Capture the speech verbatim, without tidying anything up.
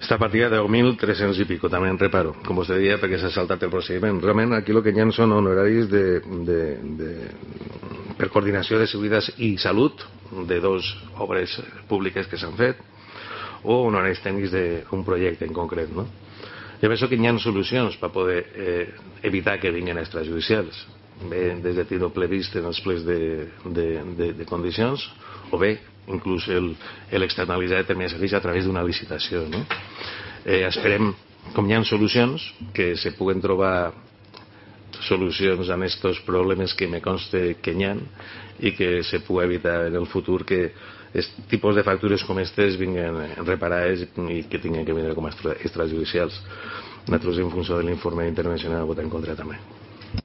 Esta partida de deu mil tres-cents i pico, també en reparo, com vostè deia, perquè s'ha saltat el procediment. Realment aquí el que hi ha són honoraris de, de, de, per coordinació de seguretat i salut de dues obres públiques que s'han fet o honoraris tècnics d'un projecte en concret, no? Jo penso que hi ha solucions per poder eh, evitar que vinguin extrajudicials, bé des de tindre previst en els plens de, de, de, de condicions o bé inclús l'externalitzar determinats serveis a través d'una licitació, no? Eh, esperem, com hi ha solucions, que se puguen trobar solucions a aquests problemes que me conste que hi ha i que se pugui evitar en el futur que aquest tipus de factures com aquestes vinguin reparades i que tinguin que vindre com a extrajudicials. Nosaltres, en funció de l'informe internacional, votem en contra també.